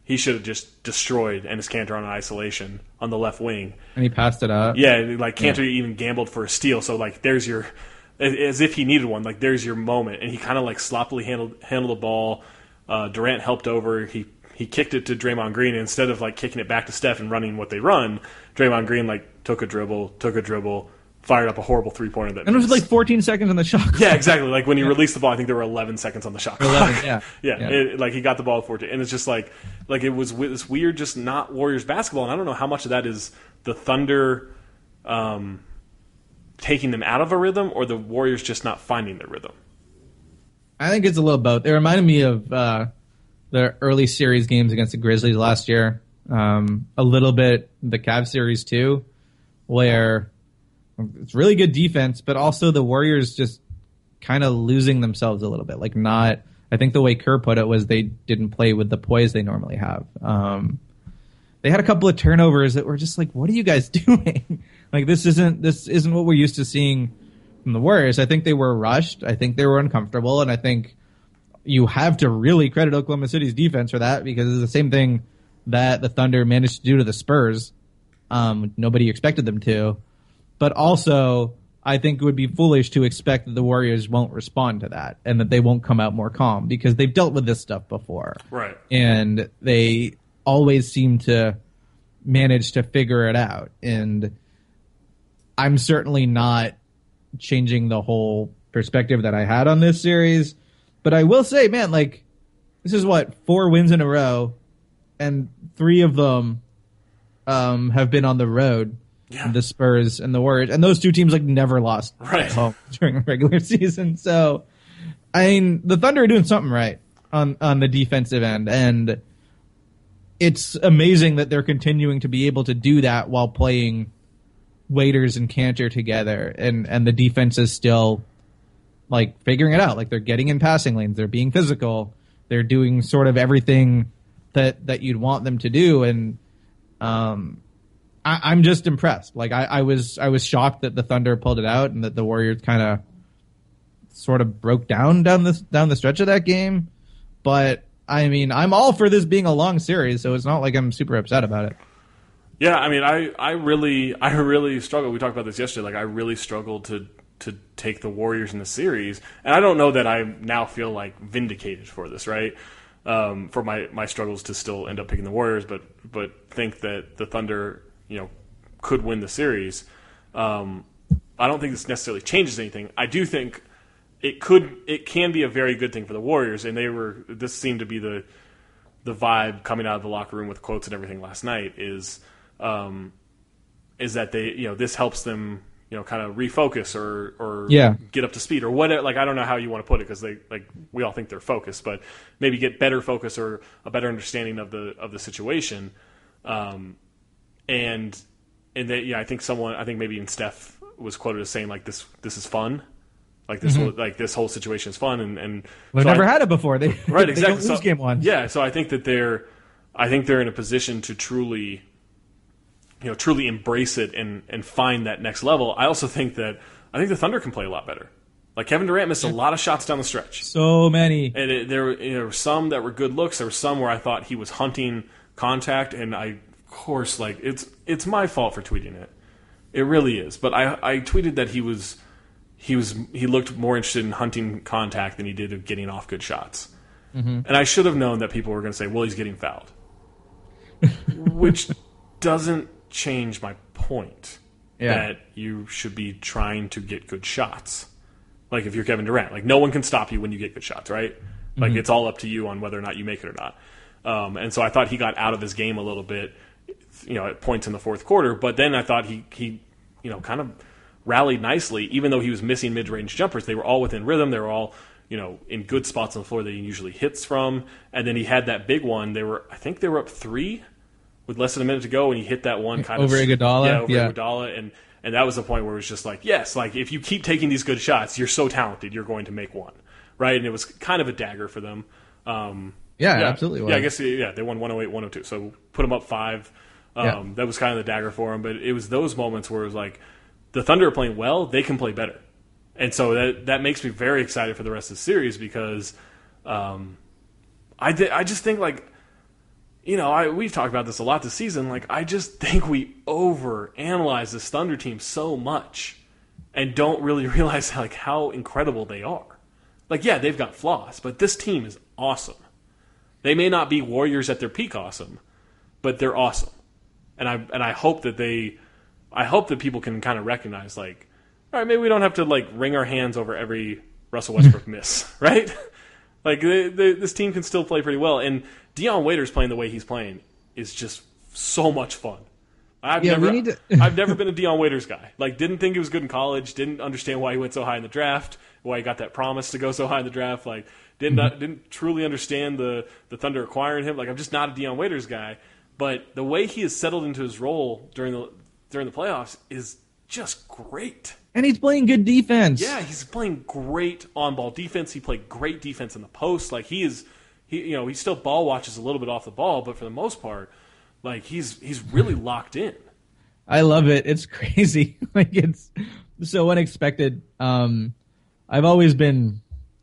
he should have just destroyed Enes Kanter on an isolation on the left wing. And he passed it up. Yeah, like Kanter even gambled for a steal, so like there's your, as if he needed one, like there's your moment. And he kind of like sloppily handled the ball. Durant helped over. He kicked it to Draymond Green, and instead of like kicking it back to Steph and running what they run, Draymond Green like took a dribble, fired up a horrible 3-pointer that and it was like 14 seconds on the shot clock. Yeah, exactly. Like when he released the ball, I think there were 11 seconds on the shot clock. 11, yeah. Like he got the ball at 14, and it's just like it was this weird, just not Warriors basketball. And I don't know how much of that is the Thunder taking them out of a rhythm, or the Warriors just not finding their rhythm. I think it's a little both. It reminded me of the early series games against the Grizzlies last year. A little bit the Cavs series too, where it's really good defense, but also the Warriors just kind of losing themselves a little bit. Like not, I think the way Kerr put it was they didn't play with the poise they normally have. They had a couple of turnovers that were just like, what are you guys doing? Like this isn't what we're used to seeing from the Warriors. I think they were rushed. I think they were uncomfortable, and I think you have to really credit Oklahoma City's defense for that, because it's the same thing that the Thunder managed to do to the Spurs. Nobody expected them to. But also, I think it would be foolish to expect that the Warriors won't respond to that and that they won't come out more calm, because they've dealt with this stuff before. Right. And they always seem to manage to figure it out. And I'm certainly not changing the whole perspective that I had on this series. But I will say, man, like, this is 4 wins in a row, and 3 of them have been on the road. Yeah. The Spurs and the Warriors, and those 2 teams like never lost at home during the regular season. So, I mean, the Thunder are doing something right on the defensive end, and it's amazing that they're continuing to be able to do that while playing Waiters and Kanter together, and the defense is still like figuring it out. Like they're getting in passing lanes, they're being physical, they're doing sort of everything that you'd want them to do, and I'm just impressed. Like I was shocked that the Thunder pulled it out and that the Warriors kind of sort of broke down the stretch of that game. But I mean, I'm all for this being a long series, so it's not like I'm super upset about it. Yeah, I mean, I really struggled. We talked about this yesterday. Like I really struggled to take the Warriors in the series, and I don't know that I now feel like vindicated for this, right? For my struggles to still end up picking the Warriors, but think that the Thunder, could win the series. I don't think this necessarily changes anything. I do think it can be a very good thing for the Warriors, and this seemed to be the vibe coming out of the locker room with quotes and everything last night is that they, this helps them, kind of refocus or get up to speed or whatever. Like, I don't know how you want to put it, because we all think they're focused, but maybe get better focus or a better understanding of the situation. And they, I think maybe even Steph was quoted as saying like this is fun, like this this whole situation is fun, and they've never had it before. They right exactly they don't lose game 1. Yeah, so I think that they're in a position to truly embrace it and find that next level. I also think the Thunder can play a lot better. Like Kevin Durant missed a lot of shots down the stretch, so many, and there were some that were good looks. There were some where I thought he was hunting contact, and of course, like it's my fault for tweeting it. It really is. But I tweeted that he looked more interested in hunting contact than he did of getting off good shots. Mm-hmm. And I should have known that people were going to say, well, he's getting fouled. Which doesn't change my point that you should be trying to get good shots. Like if you're Kevin Durant, like no one can stop you when you get good shots, right? Like it's all up to you on whether or not you make it or not. And so I thought he got out of his game a little bit, at points in the fourth quarter. But then I thought he kind of rallied nicely, even though he was missing mid-range jumpers. They were all within rhythm. They were all, in good spots on the floor that he usually hits from. And then he had that big one. I think they were up 3 with less than a minute to go, and he hit that one kind over of Iguodala. Iguodala, and that was the point where it was just like, yes, like if you keep taking these good shots, you're so talented, you're going to make one, right? And it was kind of a dagger for them. Absolutely. Was. Yeah, I guess they won 108-102, so put them up 5. That was kind of the dagger for him. But it was those moments where it was like the Thunder are playing well, they can play better, and so that makes me very excited for the rest of the series because I just think like we've talked about this a lot this season. Like, I just think we overanalyze this Thunder team so much and don't really realize how incredible they are. Like, yeah, they've got flaws, but this team is awesome. They may not be Warriors at their peak awesome, but they're awesome. And I hope that people can kind of recognize, like, all right, maybe we don't have to like wring our hands over every Russell Westbrook miss, right? Like, this team can still play pretty well. And Dion Waiters playing the way he's playing is just so much fun. I've never been a Dion Waiters guy. Like, didn't think he was good in college. Didn't understand why he went so high in the draft. Why he got that promise to go so high in the draft. Like, didn't truly understand the Thunder acquiring him. Like, I'm just not a Dion Waiters guy. But the way he has settled into his role during the playoffs is just great. And he's playing good defense. Yeah, he's playing great on-ball defense. He played great defense in the post. Like, he still ball watches a little bit off the ball, but for the most part, like, he's really locked in. I love it. It's crazy. Like, it's so unexpected. I've always been,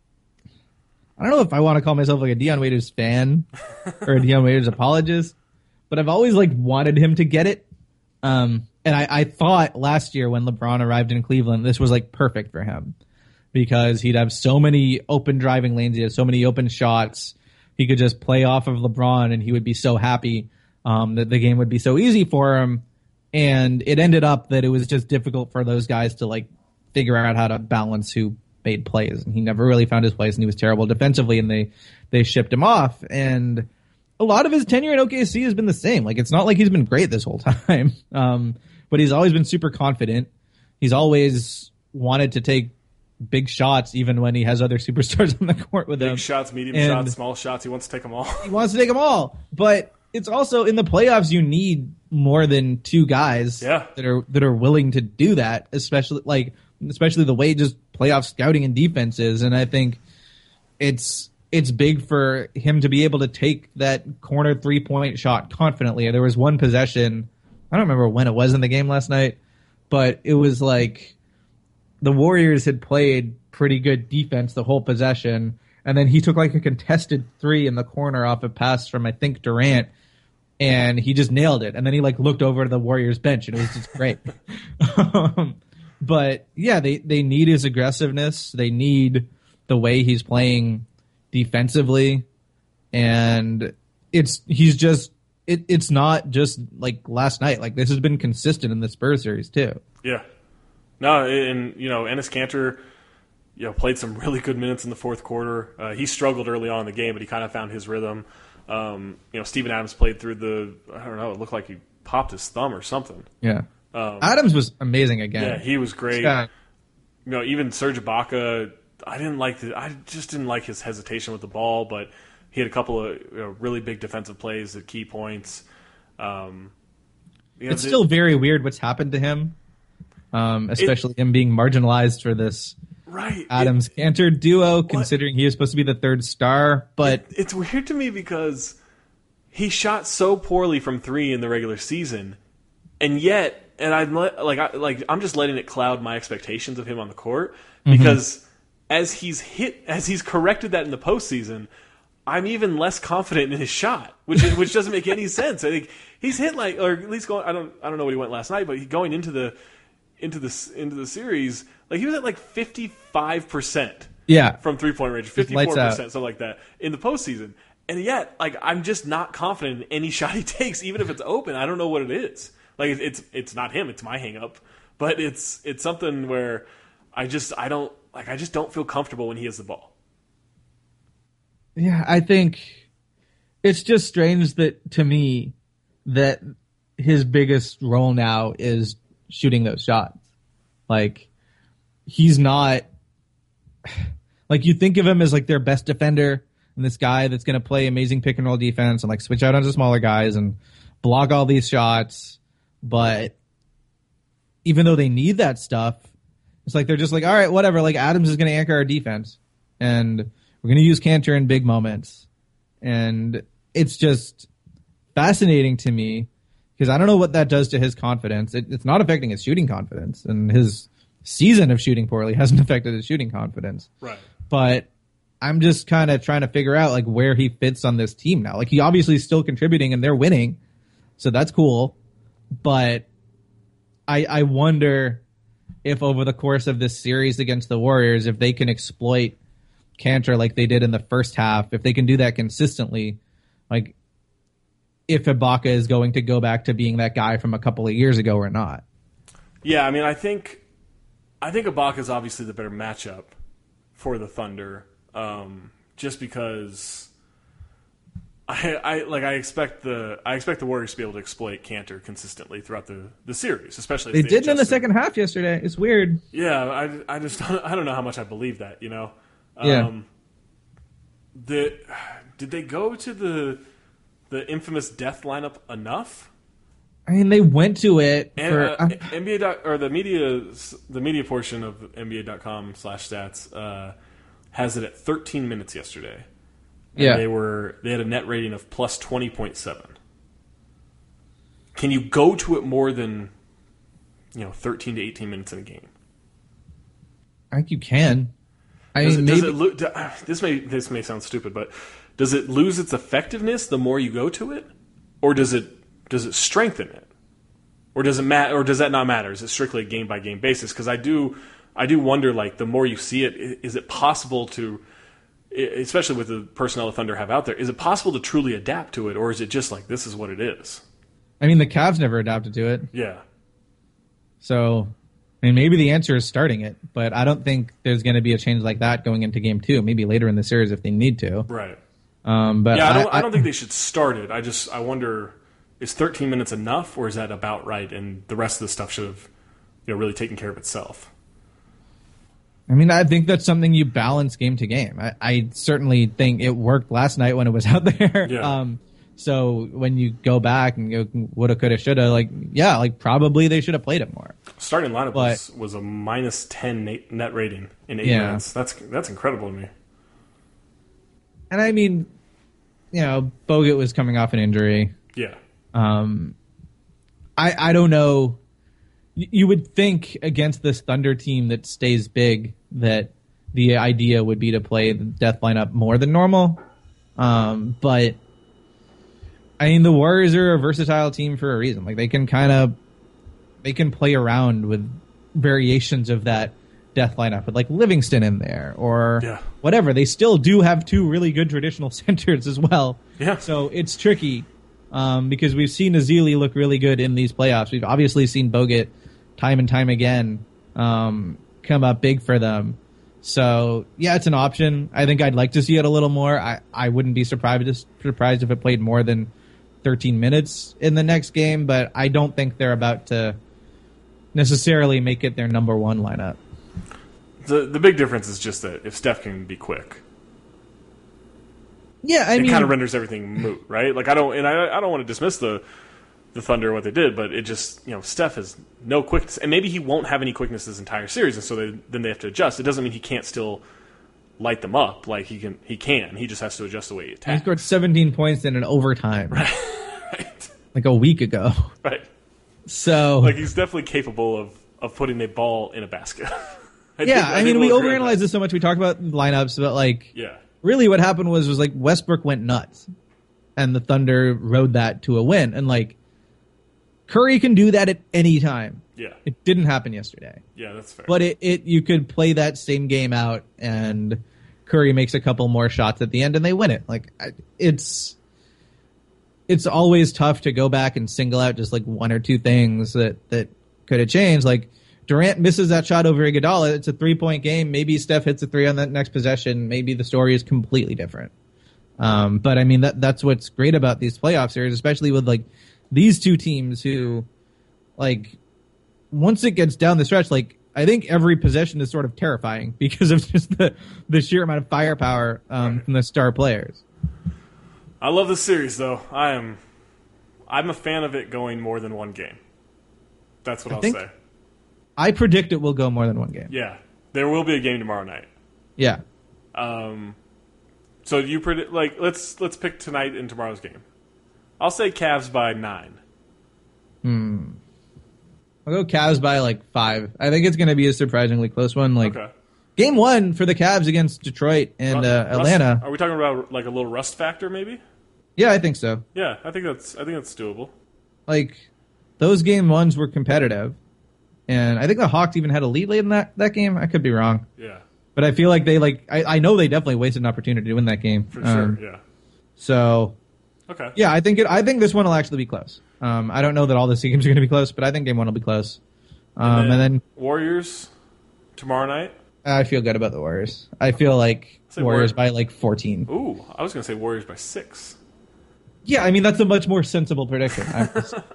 I don't know if I want to call myself like a Dion Waiters fan or a Dion Waiters apologist, but I've always like wanted him to get it. And I thought last year when LeBron arrived in Cleveland, this was like perfect for him because he'd have so many open driving lanes. He had so many open shots. He could just play off of LeBron and he would be so happy that the game would be so easy for him. And it ended up that it was just difficult for those guys to like figure out how to balance who made plays. And he never really found his place and he was terrible defensively and they shipped him off. And a lot of his tenure in OKC has been the same. Like, it's not like he's been great this whole time. But he's always been super confident. He's always wanted to take big shots even when he has other superstars on the court with him. Big shots, medium shots, small shots. He wants to take them all. He wants to take them all. But it's also in the playoffs you need more than two guys that are willing to do that, especially the way just playoff scouting and defense is. And I think it's big for him to be able to take that corner 3-point shot confidently. There was one possession, I don't remember when it was in the game last night, but it was like the Warriors had played pretty good defense the whole possession, and then he took like a contested 3 in the corner off a pass from, I think, Durant, and he just nailed it. And then he like looked over to the Warriors bench, and it was just great. But yeah, they need his aggressiveness. They need the way he's playing defensively, and it's not just like last night. Like, this has been consistent in the Spurs series too. Yeah. No, and Enes Kanter, played some really good minutes in the fourth quarter. He struggled early on in the game, but he kind of found his rhythm. Steven Adams played through it looked like he popped his thumb or something. Yeah. Adams was amazing again. Yeah, he was great. Yeah. Even Serge Ibaka, I just didn't like his hesitation with the ball, but he had a couple of really big defensive plays at key points. It's still very weird what's happened to him, especially him being marginalized for this Adams-Kanter duo, considering he was supposed to be the third star. But it's weird to me because he shot so poorly from 3 in the regular season, and yet, I'm just letting it cloud my expectations of him on the court because as he's corrected that in the postseason, I'm even less confident in his shot, which doesn't make any sense. I think he's hit or at least going. I don't know what he went last night, but going into the series, like he was at like 55%. Yeah, from 3-point range, 54%, something like that in the postseason. And yet, like, I'm just not confident in any shot he takes, even if it's open. I don't know what it is. Like, it's not him. It's my hang up, but it's something where I just don't feel comfortable when he has the ball. Yeah, I think it's just strange to me that his biggest role now is shooting those shots. Like, he's not, like, you think of him as like their best defender and this guy that's going to play amazing pick and roll defense and like switch out onto smaller guys and block all these shots. But even though they need that stuff, it's like they're just like, all right, whatever. Like, Adams is going to anchor our defense, and we're going to use Kanter in big moments. And it's just fascinating to me because I don't know what that does to his confidence. It's not affecting his shooting confidence, and his season of shooting poorly hasn't affected his shooting confidence. Right. But I'm just kind of trying to figure out like where he fits on this team now. Like he obviously is still contributing and they're winning, so that's cool. But I wonder if over the course of this series against the Warriors, if they can exploit Kanter like they did in the first half, if they can do that consistently, like if Ibaka is going to go back to being that guy from a couple of years ago or not. Yeah, I mean, I think Ibaka is obviously the better matchup for the Thunder, just because I expect the Warriors to be able to exploit Kanter consistently throughout the series, especially if they did in the second half yesterday. It's weird. Yeah, I just I don't know how much I believe that. Yeah. Did they go to the infamous death lineup enough? I mean, they went to it for NBA or the media portion of NBA.com/stats has it at 13 minutes yesterday. And yeah, they had a net rating of plus 20.7. Can you go to it more than 13 to 18 minutes in a game? I think you can. This may sound stupid, but does it lose its effectiveness the more you go to it, or does it strengthen it, or does it or does that not matter? Is it strictly a game by game basis? Because I do wonder, like, the more you see it, is it possible to, especially with the personnel the Thunder have out there, is it possible to truly adapt to it, or is it just like this is what it is? I mean, the Cavs never adapted to it. Yeah. So, I mean, maybe the answer is starting it, but I don't think there's going to be a change like that going into Game 2. Maybe later in the series if they need to. Right. But yeah, I don't think they should start it. I wonder, is 13 minutes enough, or is that about right, and the rest of the stuff should have really taken care of itself? I mean, I think that's something you balance game to game. I certainly think it worked last night when it was out there. Yeah. So when you go back and go woulda, coulda, shoulda, probably they should have played it more. Starting lineup was a minus 10 net rating in 8 minutes. That's incredible to me. And I mean, Bogut was coming off an injury. Yeah. I don't know. You would think against this Thunder team that stays big that the idea would be to play the death lineup more than normal. But I mean, the Warriors are a versatile team for a reason. Like they can play around with variations of that death lineup with like Livingston in there or whatever. They still do have two really good traditional centers as well. Yeah. So it's tricky because we've seen Ezeli look really good in these playoffs. We've obviously seen Bogut time and time again come up big for them. So yeah, it's an option. I think I'd like to see it a little more. I wouldn't be surprised if it played more than 13 minutes in the next game, but I don't think they're about to necessarily make it their number one lineup. The big difference is just that if Steph can be quick, it kind of renders everything moot, right? Like I don't want to dismiss the Thunder what they did, but it just Steph has no quickness, and maybe he won't have any quickness this entire series, and so then they have to adjust. It doesn't mean he can't still light them up. Like he can. He just has to adjust the way he attacks. He scored 17 points in an overtime, right? Like a week ago, right? So like he's definitely capable of putting a ball in a basket. I mean, we overanalyze this so much. We talk about lineups, but really, what happened was like Westbrook went nuts, and the Thunder rode that to a win. And like Curry can do that at any time. Yeah, it didn't happen yesterday. Yeah, that's fair. But you could play that same game out, and Curry makes a couple more shots at the end, and they win it. Like it's always tough to go back and single out just like one or two things that could have changed. Like Durant misses that shot over Iguodala. It's a 3-point game. Maybe Steph hits a 3 on that next possession. Maybe the story is completely different. But I mean, that's what's great about these playoff series, especially with like these two teams who, like, once it gets down the stretch, like I think every possession is sort of terrifying because of just the sheer amount of firepower from the star players. I love this series, though. I'm a fan of it going more than one game. That's what I'll say. I predict it will go more than one game. Yeah, there will be a game tomorrow night. Yeah. So you predict let's pick tonight and tomorrow's game. I'll say Cavs by 9. I'll go Cavs by 5. I think it's going to be a surprisingly close one. Okay. Game 1 for the Cavs against Detroit and Atlanta. Are we talking about like a little rust factor, maybe? Yeah, I think so. Yeah, I think that's doable. Like, those game 1s were competitive, and I think the Hawks even had a lead late in that game. I could be wrong. Yeah. But I feel like I know they definitely wasted an opportunity to win that game. For sure, yeah. So, okay. Yeah, I think this one will actually be close. I don't know that all the games are going to be close, but I think game 1 will be close. And then Warriors tomorrow night. I feel good about the Warriors. I feel like Warriors by like 14. Ooh, I was going to say Warriors by 6. Yeah, I mean that's a much more sensible prediction. I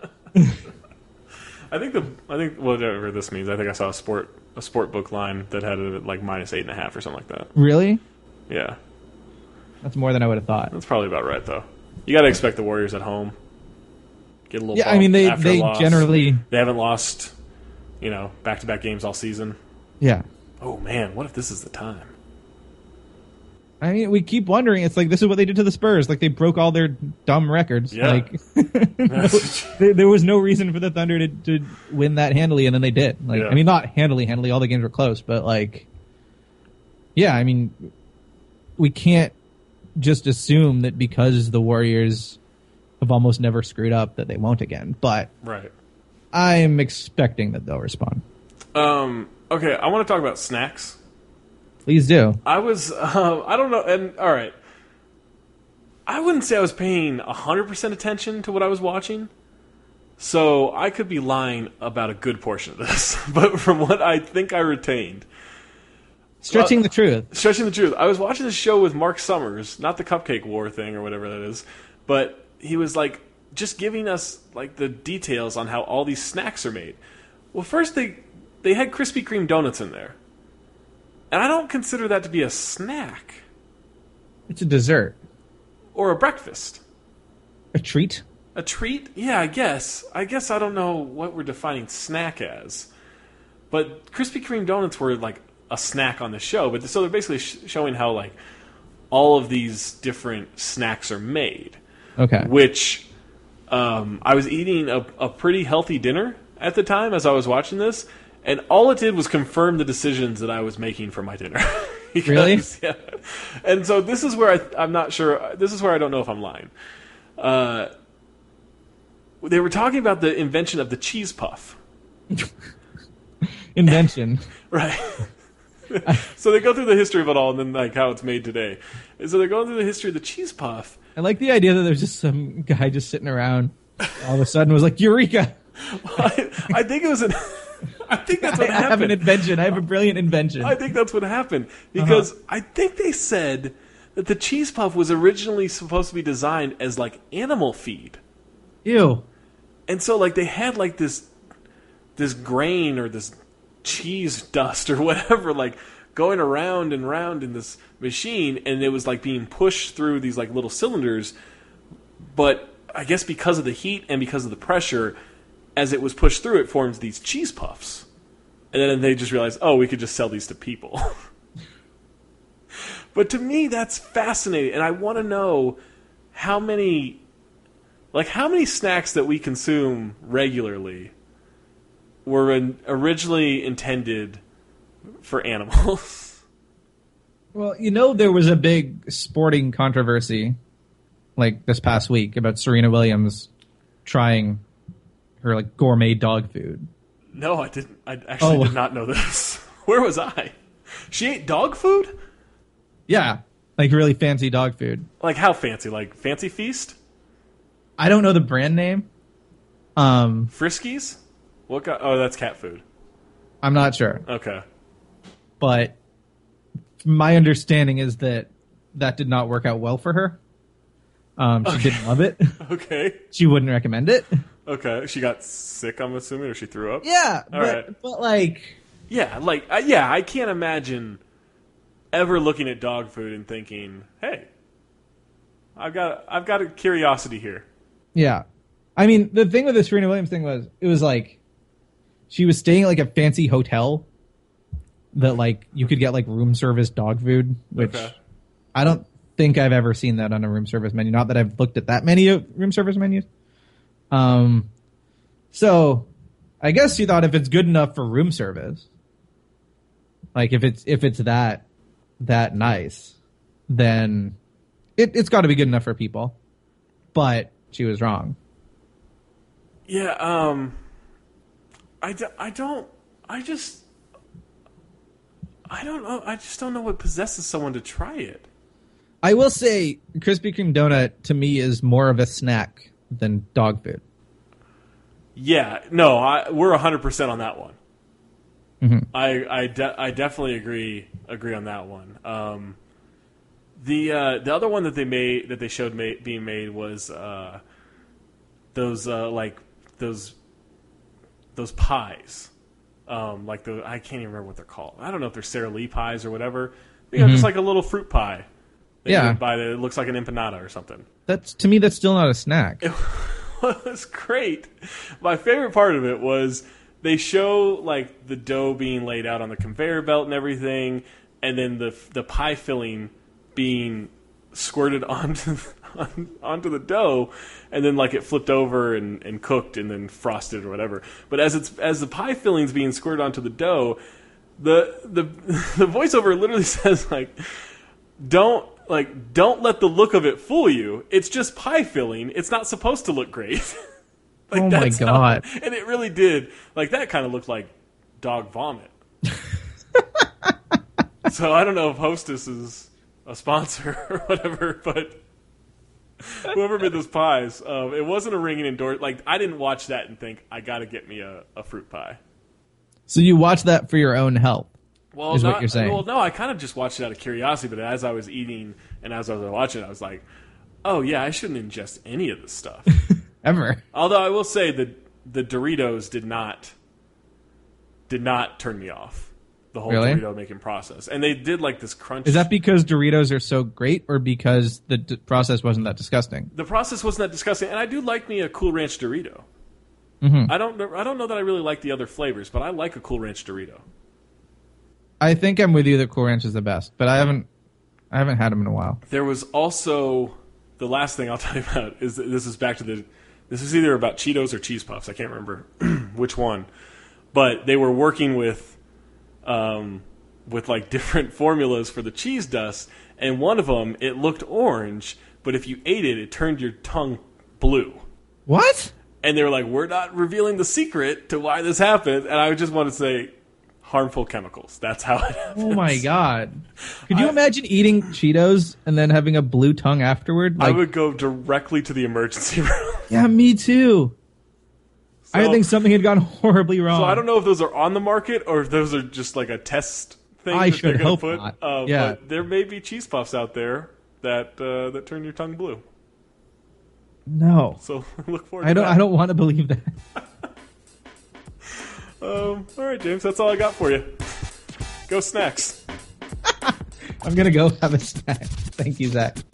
think whatever this means. I think I saw a sport book line that had it at like -8.5 or something like that. Really? Yeah. That's more than I would have thought. That's probably about right though. You got to expect the Warriors at home. Get a little. Yeah, I mean they generally they haven't lost, back-to-back games all season. Yeah. Oh man, what if this is the time? I mean, we keep wondering. It's like this is what they did to the Spurs. Like they broke all their dumb records. Yeah. Like there was no reason for the Thunder to win that handily, and then they did. Like I mean, not handily. All the games were close, but like, yeah. I mean, we can't just assume that because the Warriors have almost never screwed up that they won't again. But right, I'm expecting that they'll respond. Okay, I want to talk about snacks. Please do. I was, I don't know, and all right. I wouldn't say I was paying 100% attention to what I was watching, so I could be lying about a good portion of this. But from what I think I retained, Stretching the truth. I was watching this show with Mark Summers, not the Cupcake War thing or whatever that is, but he was like just giving us like the details on how all these snacks are made. Well, first they had Krispy Kreme donuts in there. And I don't consider that to be a snack. It's a dessert. Or a breakfast. A treat? A treat? Yeah, I guess. I don't know what we're defining snack as. But Krispy Kreme donuts were like a snack on the show. But so they're basically showing how like all of these different snacks are made. Okay. Which I was eating a pretty healthy dinner at the time as I was watching this. And all it did was confirm the decisions that I was making for my dinner. Because, really? Yeah. And so this is where I'm not sure. This is where I don't know if I'm lying. They were talking about the invention of the cheese puff. Invention. Right. So they go through the history of it all and then like how it's made today. And so they're going through the history of the cheese puff. I like the idea that there's just some guy just sitting around all of a sudden was like, Eureka! I think it was I think that's what happened. I have an invention. I have a brilliant invention. I think that's what happened. Because I think they said that the cheese puff was originally supposed to be designed as like animal feed. Ew. And so like they had like this grain or this cheese dust or whatever like going around and around in this machine, and it was like being pushed through these like little cylinders. But I guess because of the heat and because of the pressure, as it was pushed through, it forms these cheese puffs. And then they just realized, we could just sell these to people. But to me, that's fascinating. And I want to know how many snacks that we consume regularly were originally intended for animals. Well, there was a big sporting controversy like this past week about Serena Williams trying her like gourmet dog food. No, I didn't. I actually did not know this. Where was I? She ate dog food? Yeah, like really fancy dog food. Like how fancy? Like Fancy Feast? I don't know the brand name. Friskies? What? That's cat food. I'm not sure. Okay. But my understanding is that did not work out well for her. She didn't love it. Okay. She wouldn't recommend it. Okay. She got sick, I'm assuming, or she threw up? Yeah. All right. But like... Yeah, I can't imagine ever looking at dog food and thinking, hey, I've got a curiosity here. Yeah. I mean, the thing with the Serena Williams thing was, it was like, she was staying at like a fancy hotel that like, you could get like room service dog food, which I don't think I've ever seen that on a room service menu. Not that I've looked at that many room service menus. So I guess she thought if it's good enough for room service, Like if it's that nice, then it's got to be good enough for people. But she was wrong. Yeah, I don't know. I just don't know what possesses someone to try it. I will say Krispy Kreme donut to me is more of a snack than dog food. Yeah, no, we're 100% on that one. Mm-hmm. I definitely agree on that one. The other one that they showed being made was those pies. I can't even remember what they're called. I don't know if they're Sara Lee pies or whatever. Just like a little fruit pie. Yeah, it looks like an empanada or something. That's still not a snack. It was great. My favorite part of it was they show like the dough being laid out on the conveyor belt and everything, and then the pie filling being squirted onto the dough, and then like it flipped over and cooked and then frosted or whatever. But as the pie filling's being squirted onto the dough, the voiceover literally says like, don't let the look of it fool you. It's just pie filling. It's not supposed to look great. Oh my God. And it really did. Like that kind of looked like dog vomit. So I don't know if Hostess is a sponsor or whatever, but whoever made those pies, it wasn't a ringing endorsement. Like I didn't watch that and think I got to get me a fruit pie. So you watched that for your own health? Well, is what you're saying? Well, no, I kind of just watched it out of curiosity. But as I was eating and as I was watching, I was like, "Oh yeah, I shouldn't ingest any of this stuff ever." Although I will say that the Doritos did not turn me off. The whole Really? Dorito making process, and they did like this crunch. Is that because Doritos are so great, or because the process wasn't that disgusting? The process wasn't that disgusting, and I do like me a Cool Ranch Dorito. Mm-hmm. I don't know that I really like the other flavors, but I like a Cool Ranch Dorito. I think I'm with you that Cool Ranch is the best, but I haven't had them in a while. There was also the last thing I'll tell you about is that this is either about Cheetos or Cheese Puffs. I can't remember which one, but they were working with like different formulas for the cheese dust, and one of them it looked orange, but if you ate it, it turned your tongue blue. What? And they were like, "We're not revealing the secret to why this happened," and I just want to say. Harmful chemicals. That's how it happens. Oh my God. Could you imagine eating Cheetos and then having a blue tongue afterward? I would go directly to the emergency room. Yeah, me too. I think something had gone horribly wrong. So I don't know if those are on the market or if those are just like a test thing. I that should they're hope put. not. Yeah. But there may be cheese puffs out there that turn your tongue blue. No. So look forward to that. I don't want to believe that. All right, James, that's all I got for you. Go snacks. I'm going to go have a snack. Thank you, Zach.